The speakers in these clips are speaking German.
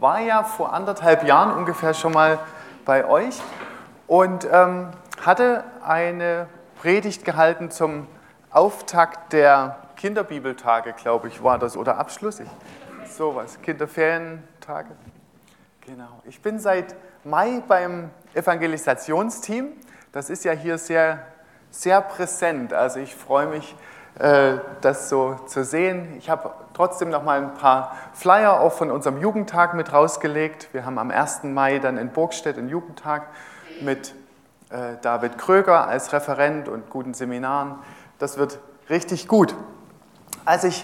war ja vor 1,5 Jahren ungefähr schon mal bei euch und hatte eine Predigt gehalten zum Auftakt der Kinderbibeltage, glaube ich, war das, oder Abschluss, sowas, Kinderferientage. Genau. Ich bin seit Mai beim Evangelisationsteam. Das ist ja hier sehr, sehr präsent. Also ich freue mich, das so zu sehen. Ich habe trotzdem noch mal ein paar Flyer auch von unserem Jugendtag mit rausgelegt. Wir haben am 1. Mai dann in Burgstedt einen Jugendtag mit David Kröger als Referent und guten Seminaren. Das wird richtig gut. Also ich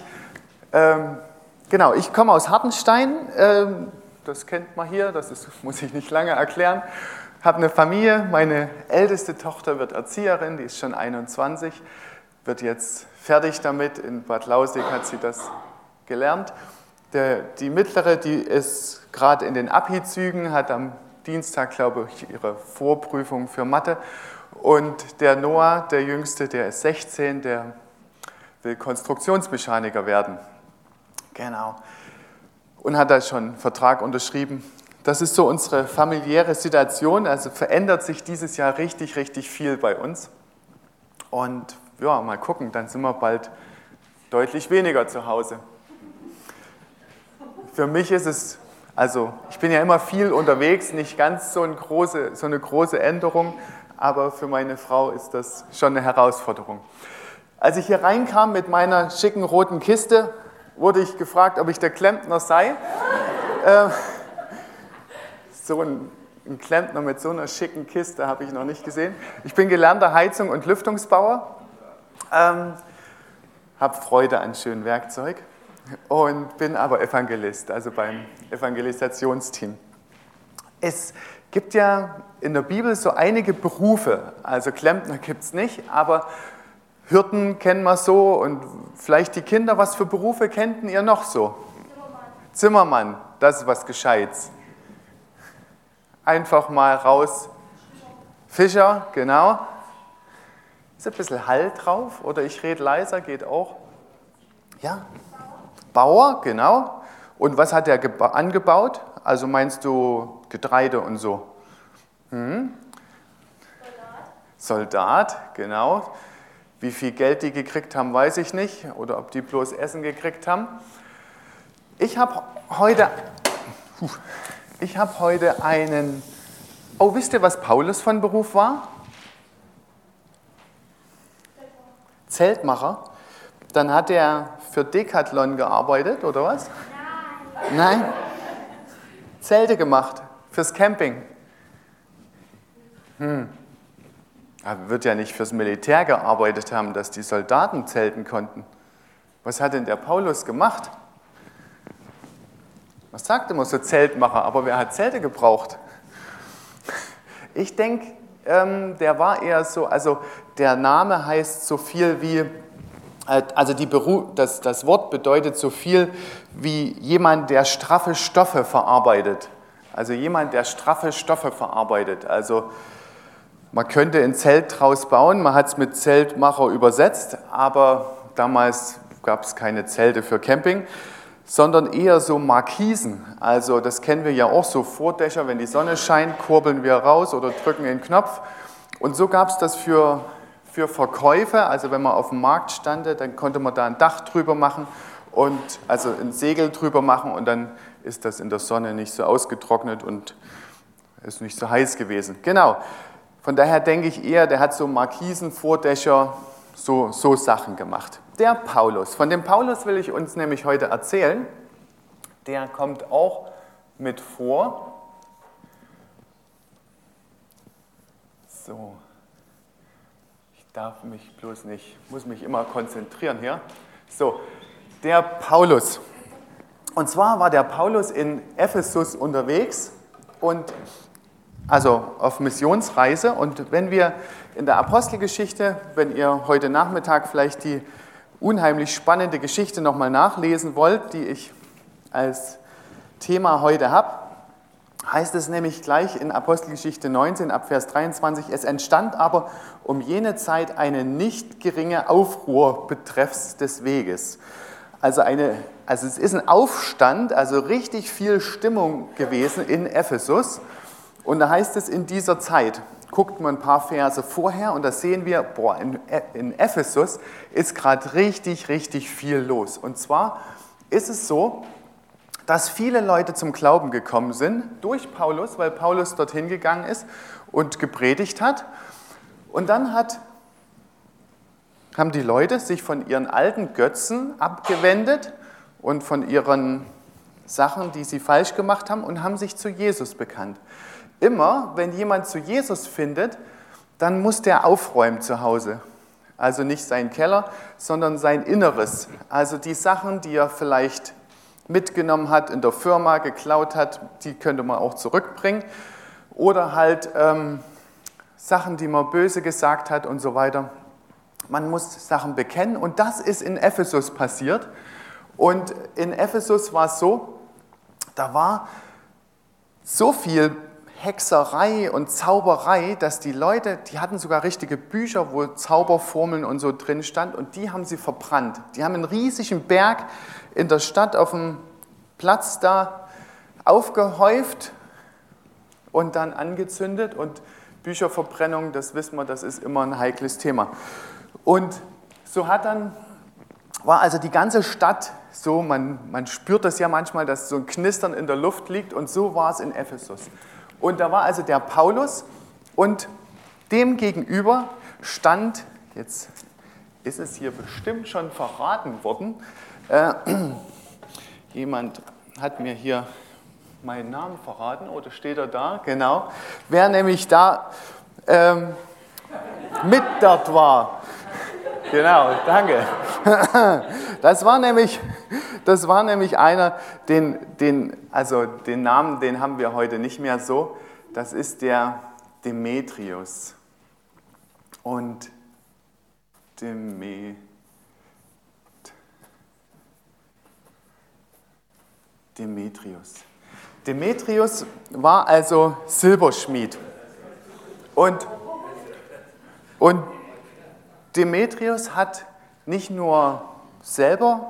komme aus Hartenstein, das kennt man hier, muss ich nicht lange erklären. Habe eine Familie, meine älteste Tochter wird Erzieherin, die ist schon 21, wird jetzt fertig damit, in Bad Lausick hat sie das gelernt. Die mittlere, die ist gerade in den Abi-Zügen, hat am Dienstag, glaube ich, ihre Vorprüfung für Mathe. Und der Noah, der Jüngste, der ist 16, der will Konstruktionsmechaniker werden. Genau. Und hat da schon einen Vertrag unterschrieben. Das ist so unsere familiäre Situation, also verändert sich dieses Jahr richtig, richtig viel bei uns. Und ja, mal gucken, dann sind wir bald deutlich weniger zu Hause. Für mich ist es, also ich bin ja immer viel unterwegs, nicht ganz so eine große Änderung, aber für meine Frau ist das schon eine Herausforderung. Als ich hier reinkam mit meiner schicken roten Kiste, wurde ich gefragt, ob ich der Klempner sei. So ein Klempner mit so einer schicken Kiste habe ich noch nicht gesehen. Ich bin gelernter Heizung- und Lüftungsbauer, habe Freude an schönem Werkzeug und bin aber Evangelist, also beim Evangelisationsteam. Es gibt ja in der Bibel so einige Berufe, also Klempner gibt es nicht, aber Hirten kennen wir so und vielleicht die Kinder, was für Berufe kennten ihr noch so? Zimmermann, das ist was Gescheites. Einfach mal raus. Fischer, genau. Ist ein bisschen Hall drauf oder ich rede leiser, geht auch. Ja. Bauer, genau. Und was hat er angebaut? Also meinst du Getreide und so? Soldat, genau. Wie viel Geld die gekriegt haben, weiß ich nicht. Oder ob die bloß Essen gekriegt haben. Ich habe heute einen... Oh, wisst ihr, was Paulus von Beruf war? Zeltmacher. Dann hat er für Decathlon gearbeitet, oder was? Nein. Zelte gemacht, fürs Camping. Er wird ja nicht fürs Militär gearbeitet haben, dass die Soldaten zelten konnten. Was hat denn der Paulus gemacht? Man sagt immer so Zeltmacher, aber wer hat Zelte gebraucht? Ich denke, der war eher so, also der Name heißt so viel wie, also das Wort bedeutet so viel wie jemand, der straffe Stoffe verarbeitet. Also jemand, der straffe Stoffe verarbeitet. Also man könnte ein Zelt draus bauen, man hat es mit Zeltmacher übersetzt, aber damals gab es keine Zelte für Camping, sondern eher so Markisen. Also das kennen wir ja auch, so Vordächer, wenn die Sonne scheint, kurbeln wir raus oder drücken den Knopf. Und so gab es das für Verkäufe, also wenn man auf dem Markt stand, dann konnte man da ein Dach drüber machen, und also ein Segel drüber machen und dann ist das in der Sonne nicht so ausgetrocknet und ist nicht so heiß gewesen. Genau. Von daher denke ich eher, der hat so Markisen, Vordächer, so Sachen gemacht. Der Paulus, von dem Paulus will ich uns nämlich heute erzählen. Der kommt auch mit vor. So, ich darf mich bloß nicht, muss mich immer konzentrieren hier. So, der Paulus. Und zwar war der Paulus in Ephesus unterwegs und also auf Missionsreise, und wenn wir in der Apostelgeschichte, wenn ihr heute Nachmittag vielleicht die unheimlich spannende Geschichte nochmal nachlesen wollt, die ich als Thema heute habe, heißt es nämlich gleich in Apostelgeschichte 19 ab Vers 23, es entstand aber um jene Zeit eine nicht geringe Aufruhr betreffs des Weges. Also eine also es ist ein Aufstand, also richtig viel Stimmung gewesen in Ephesus. Und da heißt es in dieser Zeit, guckt man ein paar Verse vorher und da sehen wir, in Ephesus ist gerade richtig, richtig viel los. Und zwar ist es so, dass viele Leute zum Glauben gekommen sind durch Paulus, weil Paulus dorthin gegangen ist und gepredigt hat. Und dann haben die Leute sich von ihren alten Götzen abgewendet und von ihren Sachen, die sie falsch gemacht haben, und haben sich zu Jesus bekannt. Immer, wenn jemand zu Jesus findet, dann muss der aufräumen zu Hause. Also nicht seinen Keller, sondern sein Inneres. Also die Sachen, die er vielleicht mitgenommen hat, in der Firma geklaut hat, die könnte man auch zurückbringen. Oder halt Sachen, die man böse gesagt hat und so weiter. Man muss Sachen bekennen und das ist in Ephesus passiert. Und in Ephesus war es so, da war so viel Hexerei und Zauberei, dass die Leute, die hatten sogar richtige Bücher, wo Zauberformeln und so drin stand und die haben sie verbrannt. Die haben einen riesigen Berg in der Stadt auf dem Platz da aufgehäuft und dann angezündet und Bücherverbrennung, das wissen wir, das ist immer ein heikles Thema. Und so war also die ganze Stadt so, man spürt das ja manchmal, dass so ein Knistern in der Luft liegt und so war es in Ephesus. Und da war also der Paulus und dem gegenüber stand, jetzt ist es hier bestimmt schon verraten worden, jemand hat mir hier meinen Namen verraten, oder steht er da? Genau. Wer nämlich da mit dort war. Genau, danke. Das war nämlich einer, den Namen, den haben wir heute nicht mehr so. Das ist der Demetrius. Und Demetrius war also Silberschmied. Und Demetrius hat nicht nur selber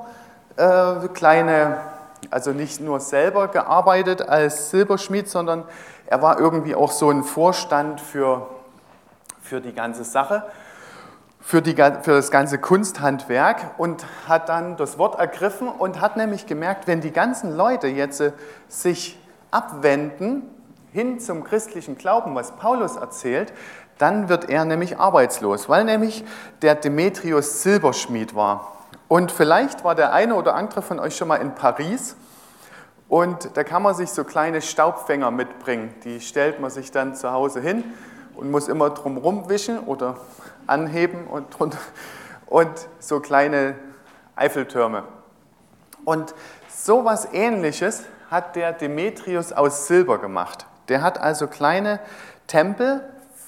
nicht nur selber gearbeitet als Silberschmied, sondern er war irgendwie auch so ein Vorstand für die ganze Sache, für das ganze Kunsthandwerk und hat dann das Wort ergriffen und hat nämlich gemerkt, wenn die ganzen Leute jetzt sich abwenden hin zum christlichen Glauben, was Paulus erzählt, dann wird er nämlich arbeitslos, weil nämlich der Demetrius Silberschmied war. Und vielleicht war der eine oder andere von euch schon mal in Paris und da kann man sich so kleine Staubfänger mitbringen. Die stellt man sich dann zu Hause hin und muss immer drumherum wischen oder anheben und so kleine Eiffeltürme. Und sowas Ähnliches hat der Demetrius aus Silber gemacht. Der hat also kleine Tempel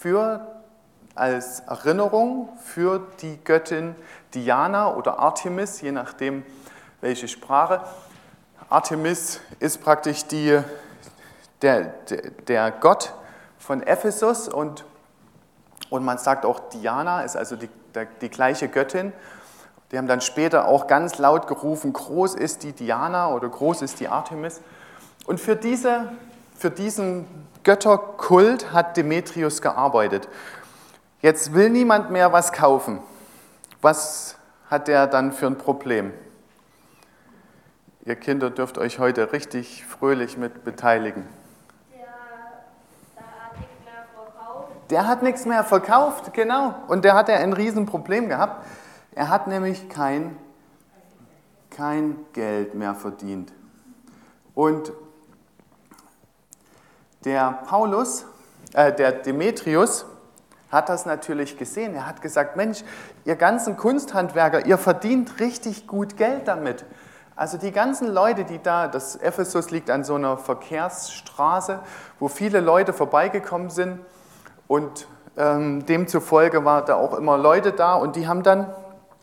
als Erinnerung für die Göttin Diana oder Artemis, je nachdem welche Sprache. Artemis ist praktisch der Gott von Ephesus und man sagt auch Diana ist also die gleiche Göttin. Die haben dann später auch ganz laut gerufen, groß ist die Diana oder groß ist die Artemis. Und für diesen Götterkult hat Demetrius gearbeitet. Jetzt will niemand mehr was kaufen. Was hat der dann für ein Problem? Ihr Kinder dürft euch heute richtig fröhlich mit beteiligen. Der hat nichts mehr verkauft, genau. Und der hat ja ein Riesenproblem gehabt. Er hat nämlich kein Geld mehr verdient. Und der Demetrius hat das natürlich gesehen. Er hat gesagt, Mensch, ihr ganzen Kunsthandwerker, ihr verdient richtig gut Geld damit. Also die ganzen Leute, das Ephesus liegt an so einer Verkehrsstraße, wo viele Leute vorbeigekommen sind und demzufolge waren da auch immer Leute da und die haben dann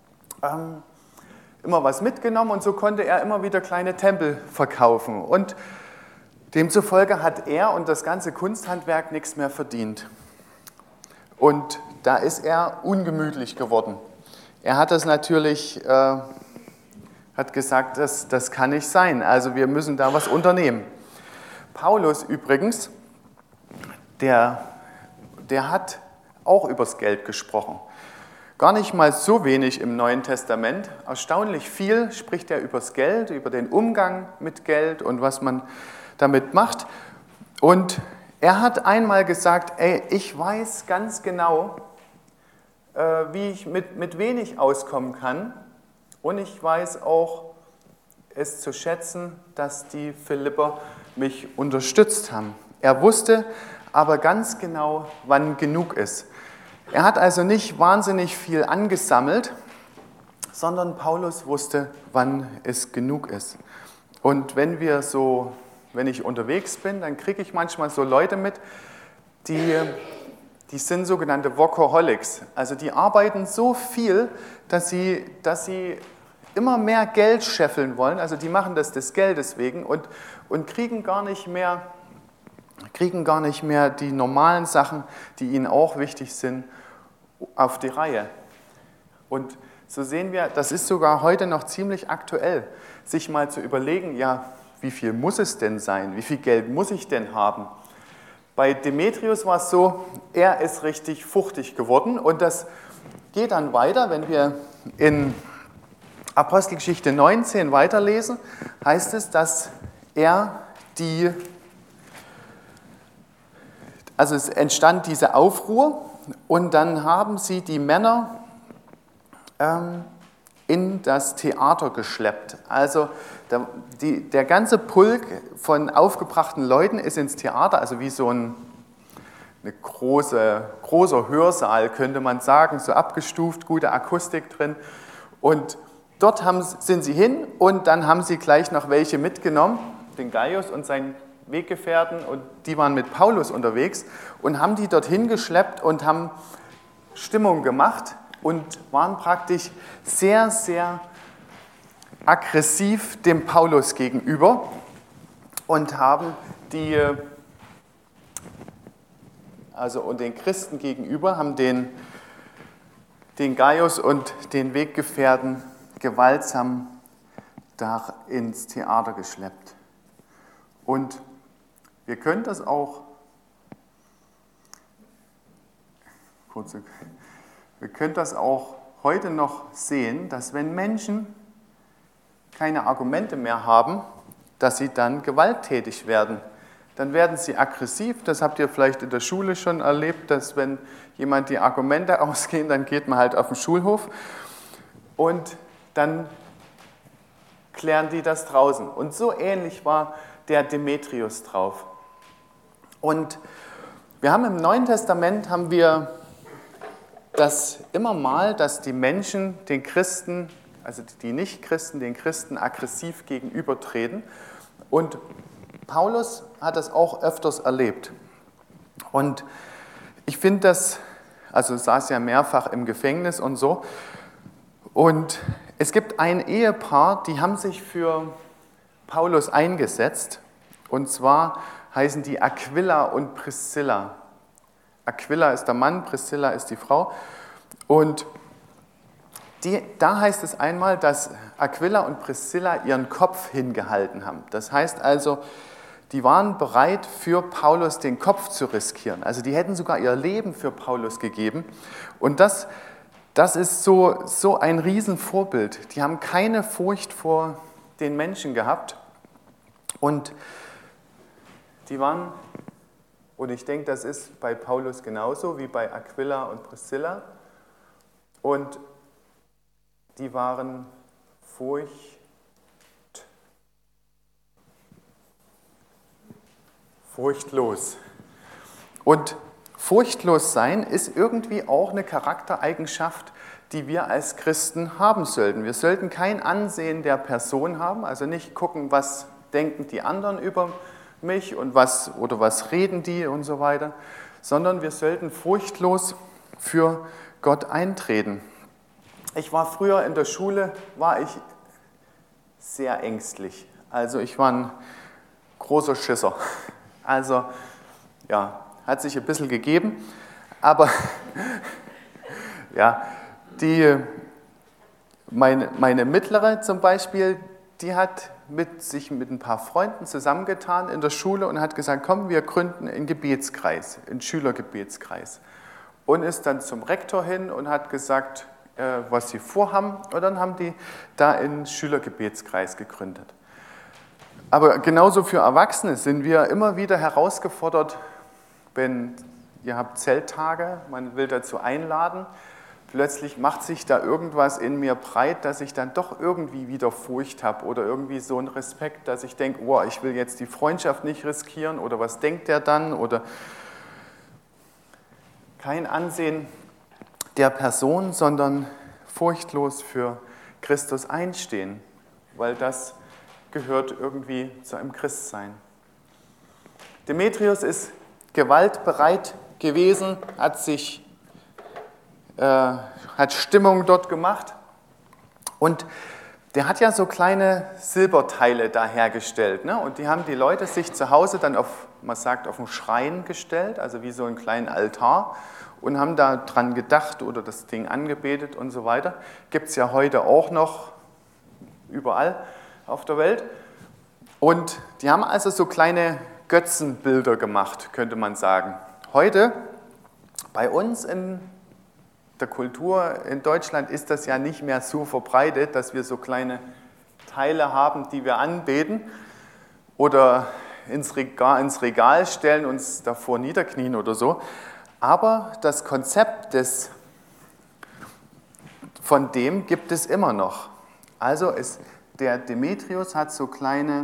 immer was mitgenommen und so konnte er immer wieder kleine Tempel verkaufen. Und demzufolge hat er und das ganze Kunsthandwerk nichts mehr verdient. Und da ist er ungemütlich geworden. Er hat das natürlich hat gesagt, das kann nicht sein. Also wir müssen da was unternehmen. Paulus übrigens, der hat auch übers Geld gesprochen. Gar nicht mal so wenig im Neuen Testament. Erstaunlich viel spricht er übers Geld, über den Umgang mit Geld und was man damit macht. Und er hat einmal gesagt, ich weiß ganz genau, wie ich mit wenig auskommen kann. Und ich weiß auch es zu schätzen, dass die Philipper mich unterstützt haben. Er wusste aber ganz genau, wann genug ist. Er hat also nicht wahnsinnig viel angesammelt, sondern Paulus wusste, wann es genug ist. Und wenn ich unterwegs bin, dann kriege ich manchmal so Leute mit, die sind sogenannte Workaholics. Also die arbeiten so viel, dass sie immer mehr Geld scheffeln wollen. Also die machen das des Geldes wegen und kriegen gar nicht mehr die normalen Sachen, die ihnen auch wichtig sind, auf die Reihe. Und so sehen wir, das ist sogar heute noch ziemlich aktuell, sich mal zu überlegen, ja, wie viel muss es denn sein? Wie viel Geld muss ich denn haben? Bei Demetrius war es so, er ist richtig fuchtig geworden und das geht dann weiter, wenn wir in Apostelgeschichte 19 weiterlesen, heißt es, dass also es entstand diese Aufruhr und dann haben sie die Männer in das Theater geschleppt. Also der ganze Pulk von aufgebrachten Leuten ist ins Theater, also wie so ein großer Hörsaal, könnte man sagen, so abgestuft, gute Akustik drin. Und dort sind sie hin und dann haben sie gleich noch welche mitgenommen, den Gaius und seinen Weggefährten, und die waren mit Paulus unterwegs und haben die dorthin geschleppt und haben Stimmung gemacht und waren praktisch sehr, sehr aggressiv dem Paulus gegenüber und haben und den Christen gegenüber, haben den Gaius und den Weggefährten gewaltsam da ins Theater geschleppt. Und wir können das auch heute noch sehen, dass wenn Menschen keine Argumente mehr haben, dass sie dann gewalttätig werden. Dann werden sie aggressiv. Das habt ihr vielleicht in der Schule schon erlebt, dass wenn jemand die Argumente ausgehen, dann geht man halt auf den Schulhof und dann klären die das draußen. Und so ähnlich war der Demetrius drauf. Und wir haben im Neuen Testament das immer mal, dass die Menschen den Christen, also die Nichtchristen, den Christen aggressiv gegenübertreten. Und Paulus hat das auch öfters erlebt. Und ich finde das, also saß ja mehrfach im Gefängnis und so. Und es gibt ein Ehepaar, die haben sich für Paulus eingesetzt. Und zwar heißen die Aquila und Priscilla. Aquila ist der Mann, Priscilla ist die Frau. Und da heißt es einmal, dass Aquila und Priscilla ihren Kopf hingehalten haben. Das heißt also, die waren bereit, für Paulus den Kopf zu riskieren. Also die hätten sogar ihr Leben für Paulus gegeben. Und das ist so ein Riesenvorbild. Die haben keine Furcht vor den Menschen gehabt. Und und ich denke, das ist bei Paulus genauso wie bei Aquila und Priscilla. Und die waren furchtlos. Und furchtlos sein ist irgendwie auch eine Charaktereigenschaft, die wir als Christen haben sollten. Wir sollten kein Ansehen der Person haben, also nicht gucken, was denken die anderen über mich und was reden die und so weiter, sondern wir sollten furchtlos für Gott eintreten. Ich war früher in der Schule, sehr ängstlich. Also ich war ein großer Schisser. Also ja, hat sich ein bisschen gegeben, aber ja, Meine Mittlere zum Beispiel, die hat sich mit ein paar Freunden zusammengetan in der Schule und hat gesagt, komm, wir gründen einen Gebetskreis, einen Schülergebetskreis. Und ist dann zum Rektor hin und hat gesagt, was sie vorhaben. Und dann haben die da einen Schülergebetskreis gegründet. Aber genauso für Erwachsene sind wir immer wieder herausgefordert, wenn ihr habt Zelttage, man will dazu einladen, plötzlich macht sich da irgendwas in mir breit, dass ich dann doch irgendwie wieder Furcht habe oder irgendwie so einen Respekt, dass ich denke, oh, ich will jetzt die Freundschaft nicht riskieren oder was denkt der dann oder kein Ansehen der Person, sondern furchtlos für Christus einstehen, weil das gehört irgendwie zu einem Christsein. Demetrius ist gewaltbereit gewesen, hat Stimmung dort gemacht und der hat ja so kleine Silberteile da hergestellt, ne? Und die haben die Leute sich zu Hause dann man sagt, auf einen Schrein gestellt, also wie so einen kleinen Altar und haben da dran gedacht oder das Ding angebetet und so weiter. Gibt es ja heute auch noch überall auf der Welt. Und die haben also so kleine Götzenbilder gemacht, könnte man sagen. Heute bei uns in der Kultur in Deutschland ist das ja nicht mehr so verbreitet, dass wir so kleine Teile haben, die wir anbeten oder ins Regal stellen, uns davor niederknien oder so. Aber das Konzept von dem gibt es immer noch. Also der Demetrius hat so kleine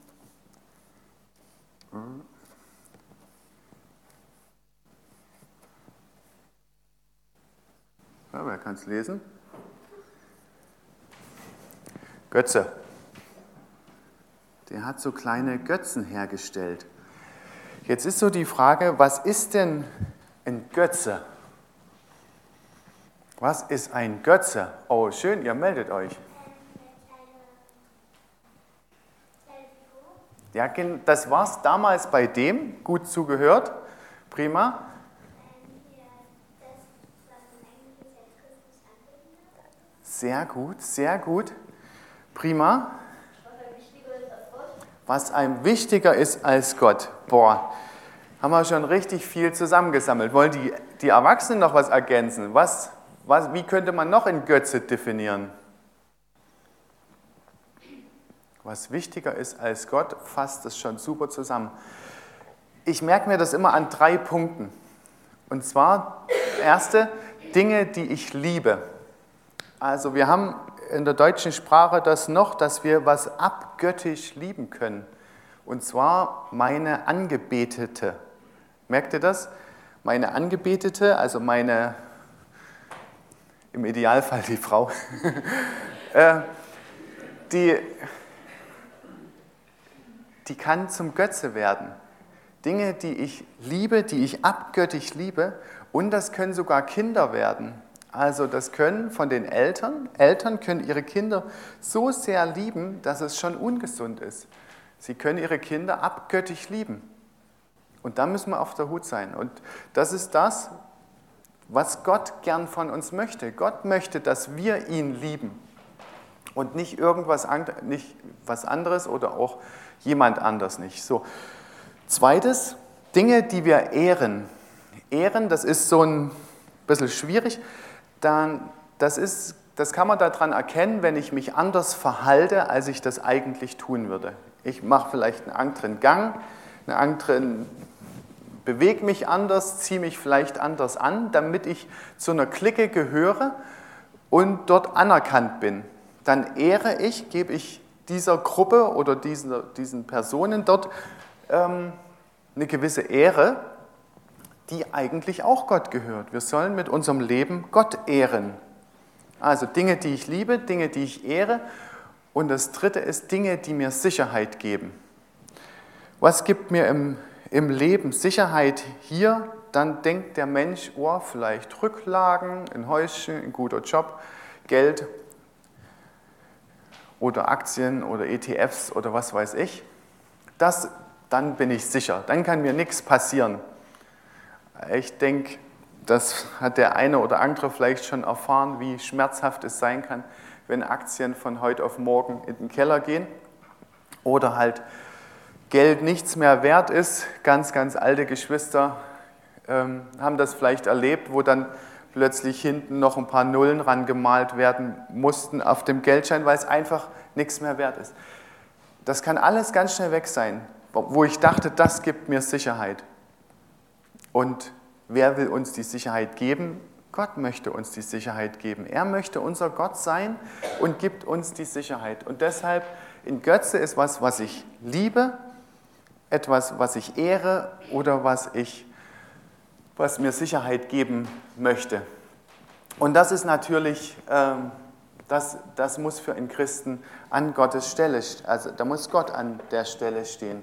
ja, wer kann es lesen? Götze. Der hat so kleine Götzen hergestellt. Jetzt ist so die Frage, was ist denn ein Götze? Was ist ein Götze? Oh, schön, ihr meldet euch. Ja, das war es damals bei dem. Gut zugehört. Prima. Sehr gut, sehr gut. Prima. Was einem wichtiger ist als Gott. Boah, haben wir schon richtig viel zusammengesammelt. Wollen die Erwachsenen noch was ergänzen? Wie könnte man noch in Götze definieren? Was wichtiger ist als Gott, fasst das schon super zusammen. Ich merke mir das immer an 3 Punkten. Und zwar, erste, Dinge, die ich liebe. Also wir haben in der deutschen Sprache das noch, dass wir was abgöttisch lieben können. Und zwar meine Angebetete. Merkt ihr das? Meine Angebetete, also im Idealfall die Frau, die kann zum Götze werden. Dinge, die ich liebe, die ich abgöttisch liebe, und das können sogar Kinder werden. Also das können von den Eltern können ihre Kinder so sehr lieben, dass es schon ungesund ist. Sie können ihre Kinder abgöttisch lieben. Und da müssen wir auf der Hut sein. Und das ist das, was Gott gern von uns möchte. Gott möchte, dass wir ihn lieben und nicht irgendwas nicht was anderes oder auch jemand anders nicht. So. Zweites, Dinge, die wir ehren. Ehren, das ist so ein bisschen schwierig. Das kann man daran erkennen, wenn ich mich anders verhalte, als ich das eigentlich tun würde. Ich mache vielleicht einen anderen Gang, bewege mich anders, ziehe mich vielleicht anders an, damit ich zu einer Clique gehöre und dort anerkannt bin. Dann gebe ich dieser Gruppe oder diesen Personen dort eine gewisse Ehre, die eigentlich auch Gott gehört. Wir sollen mit unserem Leben Gott ehren. Also Dinge, die ich liebe, Dinge, die ich ehre. Und das dritte ist Dinge, die mir Sicherheit geben. Was gibt mir im Leben Sicherheit hier? Dann denkt der Mensch, oh, vielleicht Rücklagen, ein Häuschen, ein guter Job, Geld oder Aktien oder ETFs oder was weiß ich. Dann bin ich sicher, dann kann mir nichts passieren. Ich denke, das hat der eine oder andere vielleicht schon erfahren, wie schmerzhaft es sein kann, wenn Aktien von heute auf morgen in den Keller gehen oder halt Geld nichts mehr wert ist. Ganz, ganz alte Geschwister haben das vielleicht erlebt, wo dann plötzlich hinten noch ein paar Nullen rangemalt werden mussten auf dem Geldschein, weil es einfach nichts mehr wert ist. Das kann alles ganz schnell weg sein, wo ich dachte, das gibt mir Sicherheit. Und wer will uns die Sicherheit geben? Gott möchte uns die Sicherheit geben. Er möchte unser Gott sein und gibt uns die Sicherheit. Und deshalb, ein Götze ist was ich liebe, etwas, was ich ehre oder was mir Sicherheit geben möchte. Und das ist natürlich, das muss für einen Christen an Gottes Stelle, also da muss Gott an der Stelle stehen.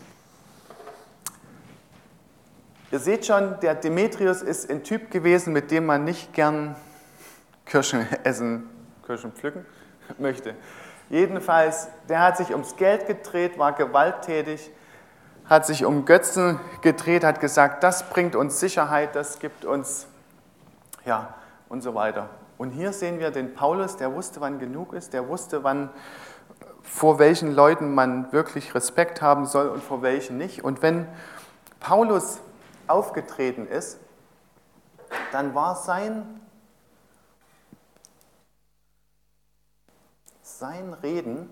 Ihr seht schon, der Demetrius ist ein Typ gewesen, mit dem man nicht gern Kirschen pflücken möchte. Jedenfalls, der hat sich ums Geld gedreht, war gewalttätig, hat sich um Götzen gedreht, hat gesagt, das bringt uns Sicherheit, das gibt uns, ja, und so weiter. Und hier sehen wir den Paulus, der wusste, wann genug ist, der wusste, vor welchen Leuten man wirklich Respekt haben soll und vor welchen nicht. Und wenn Paulus aufgetreten ist, dann war sein Reden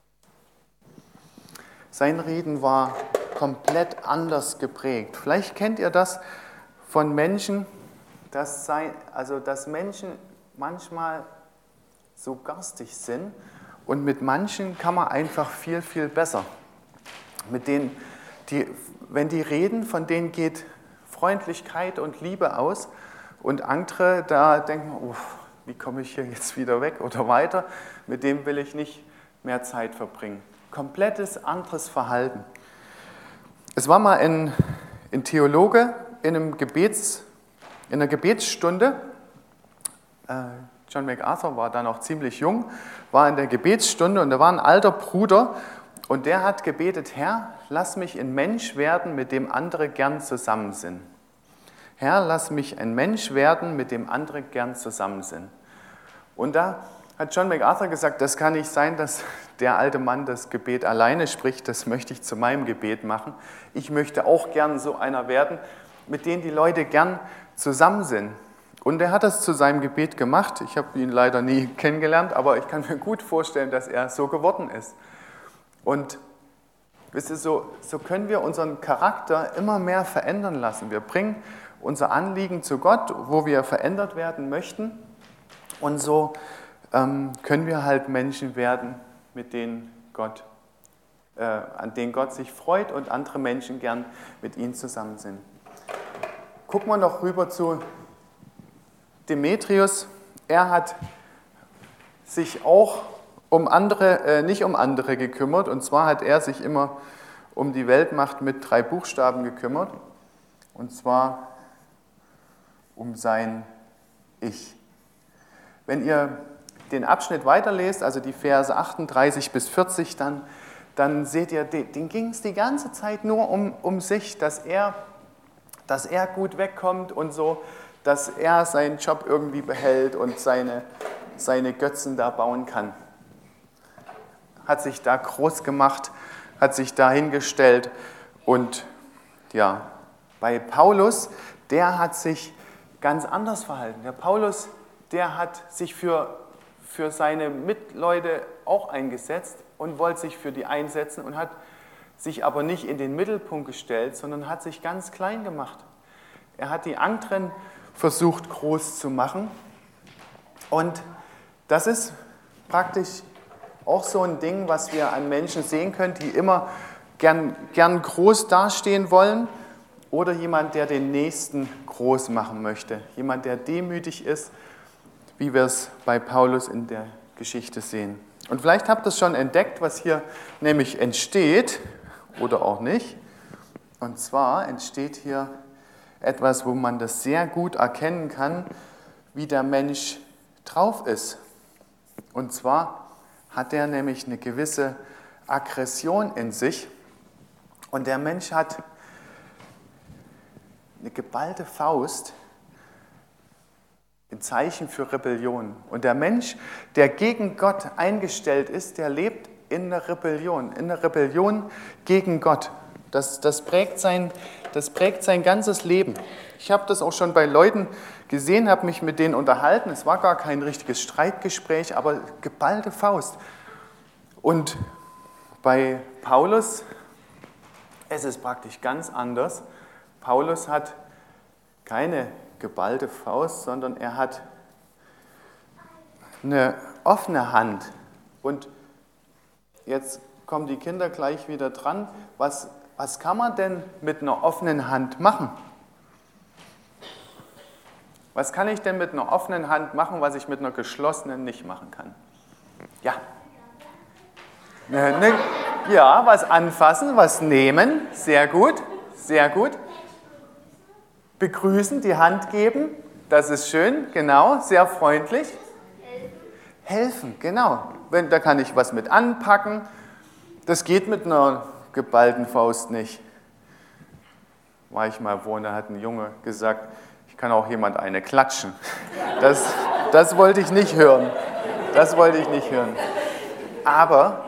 war komplett anders geprägt. Vielleicht kennt ihr das von Menschen, dass Menschen manchmal so garstig sind und mit manchen kann man einfach viel, viel besser. Mit denen, wenn die reden, von denen geht Freundlichkeit und Liebe aus und andere, da denken wir, wie komme ich hier jetzt wieder weg oder weiter, mit dem will ich nicht mehr Zeit verbringen. Komplettes anderes Verhalten. Es war mal ein Theologe in einer Gebetsstunde, John MacArthur war da noch ziemlich jung, war in der Gebetsstunde und da war ein alter Bruder und der hat gebetet, Herr, lass mich ein Mensch werden, mit dem andere gern zusammen sind. Herr, lass mich ein Mensch werden, mit dem andere gern zusammen sind. Und da hat John MacArthur gesagt, das kann nicht sein, dass der alte Mann das Gebet alleine spricht, das möchte ich zu meinem Gebet machen. Ich möchte auch gern so einer werden, mit dem die Leute gern zusammen sind. Und er hat das zu seinem Gebet gemacht. Ich habe ihn leider nie kennengelernt, aber ich kann mir gut vorstellen, dass er so geworden ist. Und wisst ihr, so können wir unseren Charakter immer mehr verändern lassen. Wir bringen unser Anliegen zu Gott, wo wir verändert werden möchten. Und so können wir halt Menschen werden, an denen Gott sich freut und andere Menschen gern mit ihnen zusammen sind. Gucken wir noch rüber zu Demetrius. Er hat sich auch nicht um andere gekümmert, und zwar hat er sich immer um die Weltmacht mit 3 Buchstaben gekümmert, und zwar um sein Ich. Wenn ihr den Abschnitt weiterlest, also die Verse 38 bis 40, dann seht ihr, denen ging es die ganze Zeit nur um sich, dass er gut wegkommt und so, dass er seinen Job irgendwie behält und seine Götzen da bauen kann. Hat sich da groß gemacht, hat sich da hingestellt und ja, bei Paulus, der hat sich ganz anders verhalten. Der Paulus, der hat sich für seine Mitleute auch eingesetzt und wollte sich für die einsetzen und hat sich aber nicht in den Mittelpunkt gestellt, sondern hat sich ganz klein gemacht. Er hat die anderen versucht groß zu machen und das ist praktisch auch so ein Ding, was wir an Menschen sehen können, die immer gern groß dastehen wollen oder jemand, der den Nächsten groß machen möchte. Jemand, der demütig ist, wie wir es bei Paulus in der Geschichte sehen. Und vielleicht habt ihr es schon entdeckt, was hier nämlich entsteht oder auch nicht. Und zwar entsteht hier etwas, wo man das sehr gut erkennen kann, wie der Mensch drauf ist. Und zwar hat er nämlich eine gewisse Aggression in sich und der Mensch hat eine geballte Faust ein Zeichen für Rebellion. Und der Mensch, der gegen Gott eingestellt ist, der lebt in der Rebellion gegen Gott. Das prägt sein ganzes Leben. Ich habe das auch schon bei Leuten gesehen, habe mich mit denen unterhalten. Es war gar kein richtiges Streitgespräch, aber geballte Faust. Und bei Paulus ist es praktisch ganz anders. Paulus hat keine geballte Faust, sondern er hat eine offene Hand. Und jetzt kommen die Kinder gleich wieder dran. Was kann man denn mit einer offenen Hand machen? Was kann ich denn mit einer offenen Hand machen, was ich mit einer geschlossenen nicht machen kann? Ja. Ja, was anfassen, was nehmen. Sehr gut, sehr gut. Begrüßen, die Hand geben. Das ist schön, genau, sehr freundlich. Helfen, genau. Da kann ich was mit anpacken. Das geht mit einer geballten Faust nicht. War ich mal wo, da hat ein Junge gesagt, ich kann auch jemand eine klatschen. Das wollte ich nicht hören. Das wollte ich nicht hören. Aber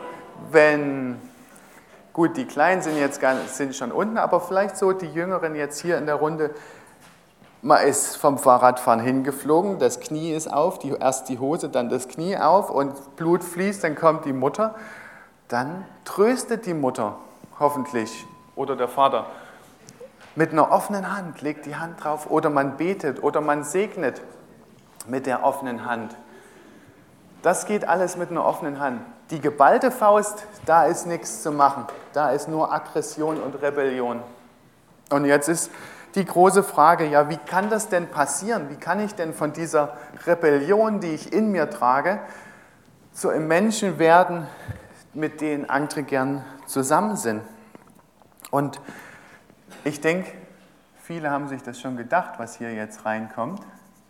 gut, die Kleinen sind schon unten, aber vielleicht so die Jüngeren jetzt hier in der Runde, man ist vom Fahrradfahren hingeflogen, das Knie ist auf, erst die Hose, dann das Knie auf und Blut fließt, dann kommt die Mutter. Dann tröstet die Mutter hoffentlich oder der Vater mit einer offenen Hand, legt die Hand drauf oder man betet oder man segnet mit der offenen Hand. Das geht alles mit einer offenen Hand. Die geballte Faust, da ist nichts zu machen. Da ist nur Aggression und Rebellion. Und jetzt ist die große Frage, ja, wie kann das denn passieren? Wie kann ich denn von dieser Rebellion, die ich in mir trage, zu einem Menschen werden, mit denen andere gern zusammen sind? Und ich denke, viele haben sich das schon gedacht, was hier jetzt reinkommt.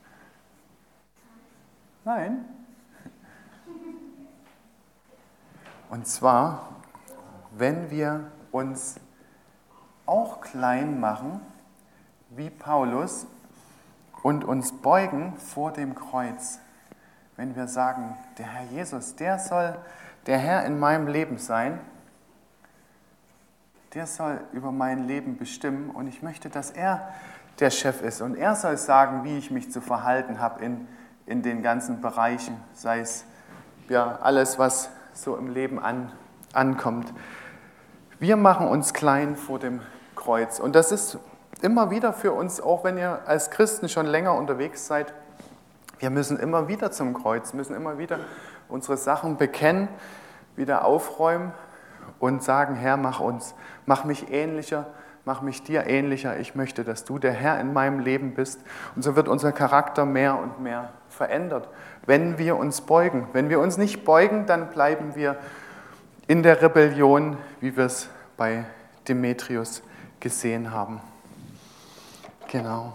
Nein? Und zwar, wenn wir uns auch klein machen, wie Paulus, und uns beugen vor dem Kreuz. Wenn wir sagen, der Herr Jesus, der soll der Herr in meinem Leben sein, der soll über mein Leben bestimmen und ich möchte, dass er der Chef ist und er soll sagen, wie ich mich zu verhalten habe in den ganzen Bereichen, sei es ja alles, was so im Leben ankommt. Wir machen uns klein vor dem Kreuz und das ist immer wieder für uns, auch wenn ihr als Christen schon länger unterwegs seid, wir müssen immer wieder zum Kreuz, müssen immer wieder unsere Sachen bekennen, wieder aufräumen und sagen, Herr, mach mich ähnlicher, mach mich dir ähnlicher. Ich möchte, dass du der Herr in meinem Leben bist. Und so wird unser Charakter mehr und mehr verändert, wenn wir uns beugen. Wenn wir uns nicht beugen, dann bleiben wir in der Rebellion, wie wir es bei Demetrius gesehen haben. Genau.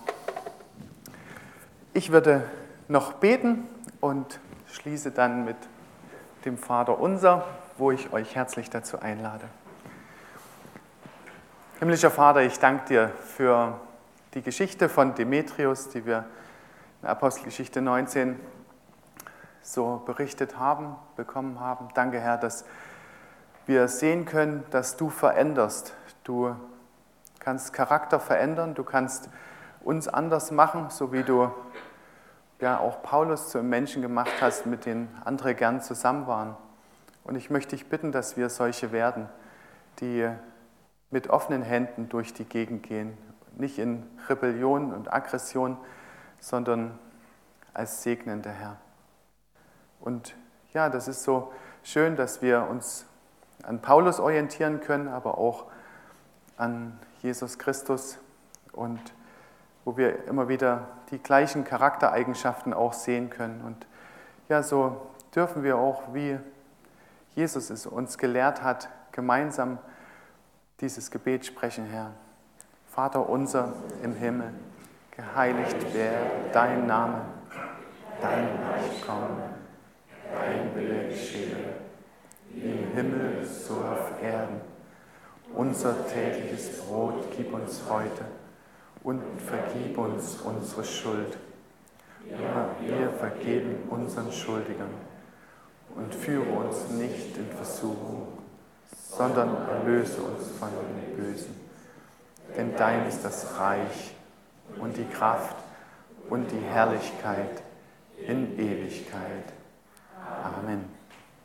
Ich würde noch beten und schließe dann mit dem Vater unser, wo ich euch herzlich dazu einlade. Himmlischer Vater, ich danke dir für die Geschichte von Demetrius, die wir in Apostelgeschichte 19 so berichtet haben, bekommen haben. Danke, Herr, dass wir sehen können, dass du veränderst. Du kannst Charakter verändern, du kannst uns anders machen, so wie du ja auch Paulus zu einem Menschen gemacht hast, mit dem andere gern zusammen waren. Und ich möchte dich bitten, dass wir solche werden, die mit offenen Händen durch die Gegend gehen, nicht in Rebellion und Aggression, sondern als segnender Herr. Und ja, das ist so schön, dass wir uns an Paulus orientieren können, aber auch an Jesus Christus und wo wir immer wieder die gleichen Charaktereigenschaften auch sehen können. Und ja, so dürfen wir auch, wie Jesus es uns gelehrt hat, gemeinsam dieses Gebet sprechen, Herr. Vater unser im Himmel, geheiligt werde dein Name, dein Reich komme, dein Wille geschehe, wie im Himmel so auf Erden. Unser tägliches Brot gib uns heute und vergib uns unsere Schuld, Ja, wir vergeben unseren Schuldigern und führe uns nicht in Versuchung, sondern erlöse uns von dem Bösen. Denn dein ist das Reich und die Kraft und die Herrlichkeit in Ewigkeit. Amen.